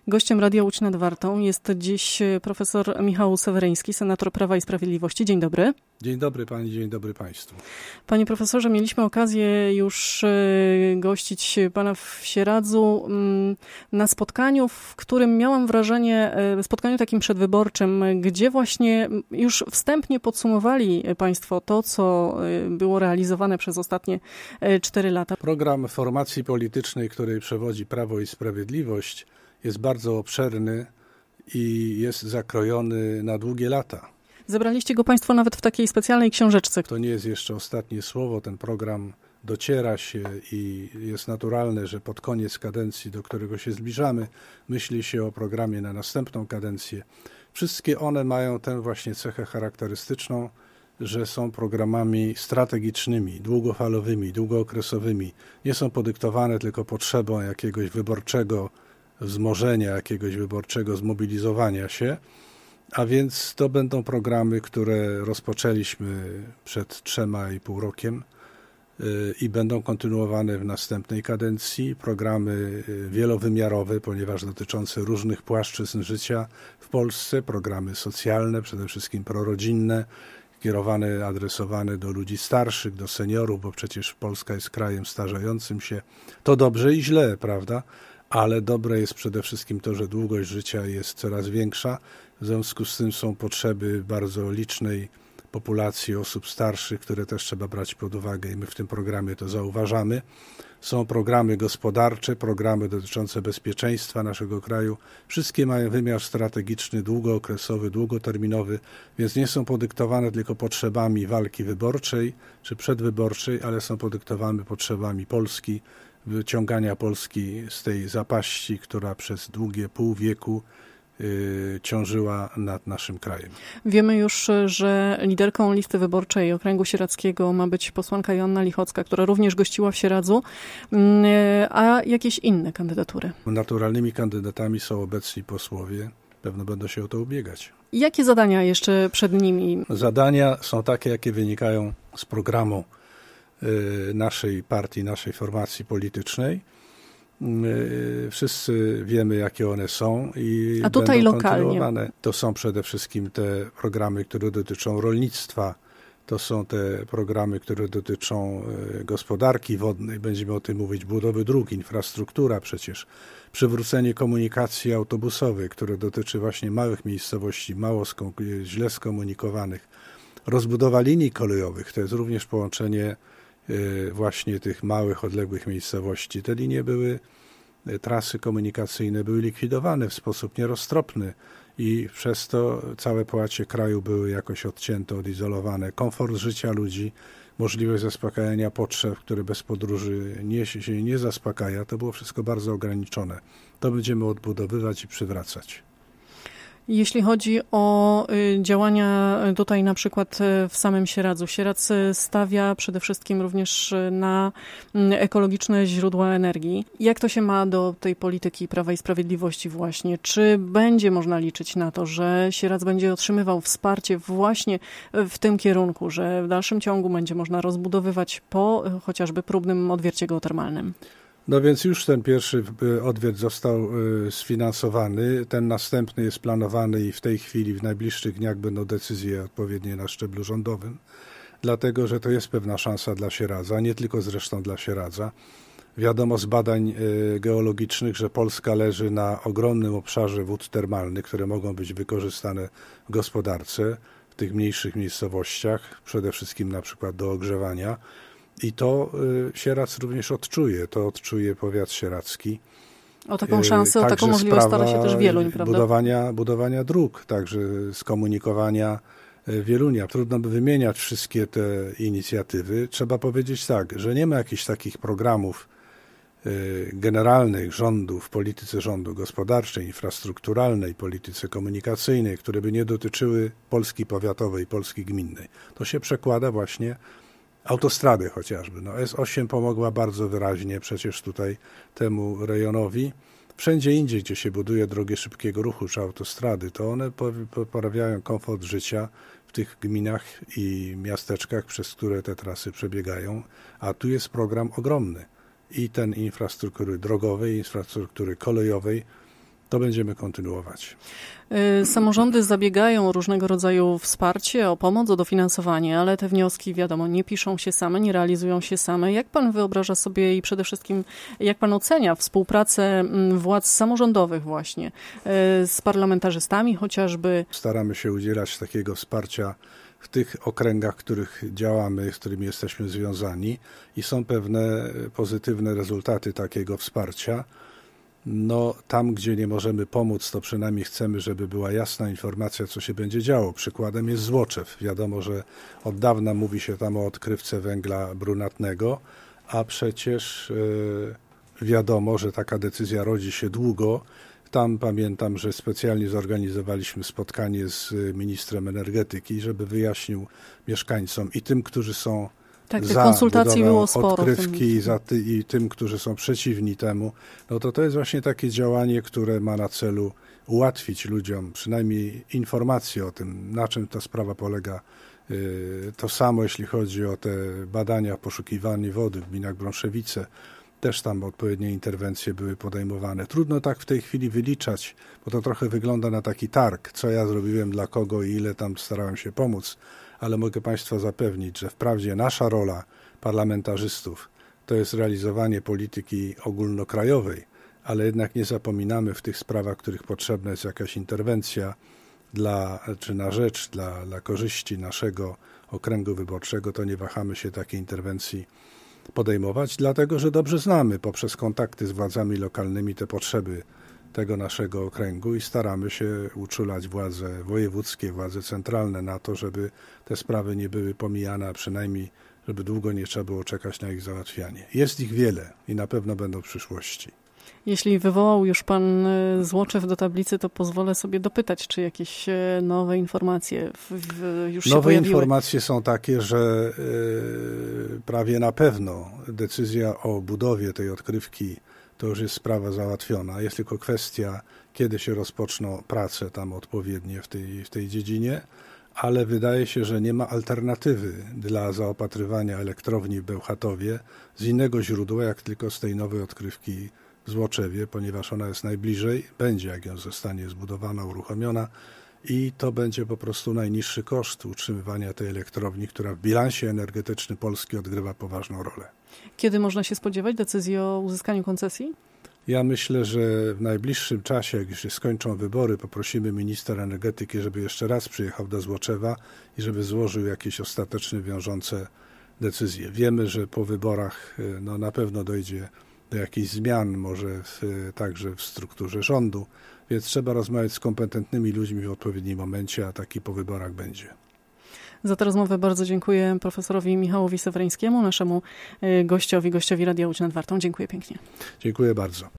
Gościem Radia Łódź nad Wartą jest dziś profesor Michał Seweryński, senator Prawa i Sprawiedliwości. Dzień dobry. Dzień dobry pani, dzień dobry państwu. Panie profesorze, mieliśmy okazję już gościć pana w Sieradzu na spotkaniu, w którym miałam wrażenie, spotkaniu takim przedwyborczym, gdzie właśnie już wstępnie podsumowali państwo to, co było realizowane przez ostatnie 4 lata. Program formacji politycznej, której przewodzi Prawo i Sprawiedliwość, jest bardzo obszerny i jest zakrojony na długie lata. Zebraliście go państwo nawet w takiej specjalnej książeczce. To nie jest jeszcze ostatnie słowo. Ten program dociera się i jest naturalne, że pod koniec kadencji, do którego się zbliżamy, myśli się o programie na następną kadencję. Wszystkie one mają tę właśnie cechę charakterystyczną, że są programami strategicznymi, długofalowymi, długookresowymi. Nie są podyktowane tylko potrzebą jakiegoś wyborczego wzmożenia, jakiegoś wyborczego zmobilizowania się, a więc to będą programy, które rozpoczęliśmy przed 3,5 rokiem i będą kontynuowane w następnej kadencji. Programy wielowymiarowe, ponieważ dotyczące różnych płaszczyzn życia w Polsce, programy socjalne, przede wszystkim prorodzinne, kierowane, adresowane do ludzi starszych, do seniorów, bo przecież Polska jest krajem starzejącym się. To dobrze i źle, prawda? Ale dobre jest przede wszystkim to, że długość życia jest coraz większa. W związku z tym są potrzeby bardzo licznej populacji osób starszych, które też trzeba brać pod uwagę i my w tym programie to zauważamy. Są programy gospodarcze, programy dotyczące bezpieczeństwa naszego kraju. Wszystkie mają wymiar strategiczny, długookresowy, długoterminowy, więc nie są podyktowane tylko potrzebami walki wyborczej czy przedwyborczej, ale są podyktowane potrzebami Polski, wyciągania Polski z tej zapaści, która przez długie pół wieku ciążyła nad naszym krajem. Wiemy już, że liderką listy wyborczej Okręgu Sieradzkiego ma być posłanka Joanna Lichocka, która również gościła w Sieradzu, a jakieś inne kandydatury? Naturalnymi kandydatami są obecni posłowie. Pewno będą się o to ubiegać. Jakie zadania jeszcze przed nimi? Zadania są takie, jakie wynikają z programu naszej partii, naszej formacji politycznej. Wszyscy wiemy, jakie one są i a tutaj będą lokalnie kontynuowane. To są przede wszystkim te programy, które dotyczą rolnictwa, to są te programy, które dotyczą gospodarki wodnej, będziemy o tym mówić, budowy dróg, infrastruktura przecież, przywrócenie komunikacji autobusowej, które dotyczy właśnie małych miejscowości, źle skomunikowanych, rozbudowa linii kolejowych, to jest również połączenie właśnie tych małych, odległych miejscowości. Te linie trasy komunikacyjne były likwidowane w sposób nieroztropny i przez to całe połacie kraju były jakoś odcięte, odizolowane. Komfort życia ludzi, możliwość zaspokajania potrzeb, które bez podróży się nie zaspokaja, to było wszystko bardzo ograniczone. To będziemy odbudowywać i przywracać. Jeśli chodzi o działania tutaj na przykład w samym Sieradzu, Sieradz stawia przede wszystkim również na ekologiczne źródła energii. Jak to się ma do tej polityki Prawa i Sprawiedliwości właśnie? Czy będzie można liczyć na to, że Sieradz będzie otrzymywał wsparcie właśnie w tym kierunku, że w dalszym ciągu będzie można rozbudowywać po chociażby próbnym odwiercie geotermalnym? No więc już ten pierwszy odwiert został sfinansowany, ten następny jest planowany i w tej chwili, w najbliższych dniach będą decyzje odpowiednie na szczeblu rządowym, dlatego że to jest pewna szansa dla Sieradza, nie tylko zresztą dla Sieradza. Wiadomo z badań geologicznych, że Polska leży na ogromnym obszarze wód termalnych, które mogą być wykorzystane w gospodarce, w tych mniejszych miejscowościach, przede wszystkim na przykład do ogrzewania. I to Sieradz również odczuje, to odczuje powiat sieradzki. O taką szansę, o taką możliwość stara się też Wieluń, prawda? Budowania dróg, także skomunikowania Wielunia. Trudno by wymieniać wszystkie te inicjatywy. Trzeba powiedzieć tak, że nie ma jakichś takich programów generalnych rządu w polityce rządu gospodarczej, infrastrukturalnej, polityce komunikacyjnej, które by nie dotyczyły Polski powiatowej, Polski gminnej. To się przekłada właśnie autostrady chociażby. No S8 pomogła bardzo wyraźnie przecież tutaj temu rejonowi. Wszędzie indziej, gdzie się buduje drogi szybkiego ruchu czy autostrady, to one poprawiają komfort życia w tych gminach i miasteczkach, przez które te trasy przebiegają, a tu jest program ogromny. I ten infrastruktury drogowej, infrastruktury kolejowej, to będziemy kontynuować. Samorządy zabiegają o różnego rodzaju wsparcie, o pomoc, o dofinansowanie, ale te wnioski, wiadomo, nie piszą się same, nie realizują się same. Jak pan wyobraża sobie i przede wszystkim jak pan ocenia współpracę władz samorządowych właśnie z parlamentarzystami chociażby? Staramy się udzielać takiego wsparcia w tych okręgach, w których działamy, z którymi jesteśmy związani i są pewne pozytywne rezultaty takiego wsparcia. No, tam, gdzie nie możemy pomóc, to przynajmniej chcemy, żeby była jasna informacja, co się będzie działo. Przykładem jest Złoczew. Wiadomo, że od dawna mówi się tam o odkrywce węgla brunatnego, a przecież wiadomo, że taka decyzja rodzi się długo. Tam pamiętam, że specjalnie zorganizowaliśmy spotkanie z ministrem energetyki, żeby wyjaśnił mieszkańcom i tym, którzy są tak, tych konsultacji było sporo. Odkrywki i tym, którzy są przeciwni temu, no to jest właśnie takie działanie, które ma na celu ułatwić ludziom przynajmniej informację o tym, na czym ta sprawa polega. To samo, jeśli chodzi o te badania, poszukiwanie wody w gminach Brąszewice. Też tam odpowiednie interwencje były podejmowane. Trudno tak w tej chwili wyliczać, bo to trochę wygląda na taki targ, co ja zrobiłem dla kogo i ile tam starałem się pomóc. Ale mogę Państwa zapewnić, że wprawdzie nasza rola parlamentarzystów to jest realizowanie polityki ogólnokrajowej, ale jednak nie zapominamy w tych sprawach, w których potrzebna jest jakaś interwencja dla korzyści naszego okręgu wyborczego, to nie wahamy się takiej interwencji podejmować, dlatego że dobrze znamy poprzez kontakty z władzami lokalnymi te potrzeby tego naszego okręgu i staramy się uczulać władze wojewódzkie, władze centralne na to, żeby te sprawy nie były pomijane, a przynajmniej żeby długo nie trzeba było czekać na ich załatwianie. Jest ich wiele i na pewno będą w przyszłości. Jeśli wywołał już pan Złoczew do tablicy, to pozwolę sobie dopytać, czy jakieś nowe informacje już się pojawiły. Nowe informacje są takie, że prawie na pewno decyzja o budowie tej odkrywki to już jest sprawa załatwiona. Jest tylko kwestia, kiedy się rozpoczną prace tam odpowiednie w tej dziedzinie, ale wydaje się, że nie ma alternatywy dla zaopatrywania elektrowni w Bełchatowie z innego źródła, jak tylko z tej nowej odkrywki w Złoczewie, ponieważ ona jest najbliżej, będzie, jak ją zostanie zbudowana, uruchomiona i to będzie po prostu najniższy koszt utrzymywania tej elektrowni, która w bilansie energetycznym Polski odgrywa poważną rolę. Kiedy można się spodziewać decyzji o uzyskaniu koncesji? Ja myślę, że w najbliższym czasie, jak już się skończą wybory, poprosimy ministra energetyki, żeby jeszcze raz przyjechał do Złoczewa i żeby złożył jakieś ostateczne, wiążące decyzje. Wiemy, że po wyborach na pewno dojdzie do jakichś zmian, może także w strukturze rządu, więc trzeba rozmawiać z kompetentnymi ludźmi w odpowiednim momencie, a taki po wyborach będzie. Za tę rozmowę bardzo dziękuję profesorowi Michałowi Sewreńskiemu, naszemu gościowi Radia Łódź nad Wartą. Dziękuję pięknie. Dziękuję bardzo.